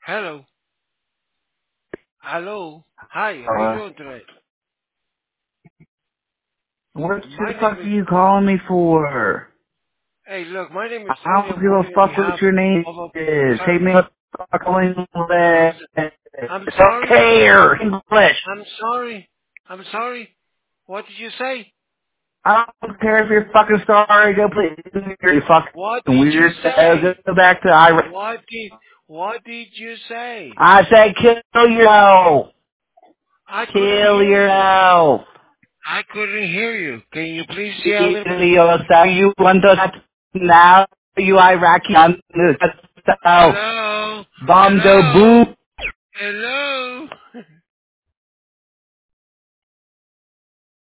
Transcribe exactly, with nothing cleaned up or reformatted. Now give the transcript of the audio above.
Hello. Hello. Hi. How you Uh, doing today? what My the name fuck are is. you calling me for? Hey, look. My name is I Tony. don't I'm give a calling on fuck what behalf your name of a is. Take me company. up calling I'm. English. I'm Don't sorry. care. English. I'm sorry. I'm sorry. What did you say? I don't care if you're fucking sorry. Go play. You fucking What did you weird. say? Go back to Iraq. What did What did you say? I said kill yourself. I couldn't Kill hear you. yourself. I couldn't hear you. Can you please yell a little bit? Kill yourself. You want to now? You Iraqi. Hello. Bomb the Hello. boot. Hello.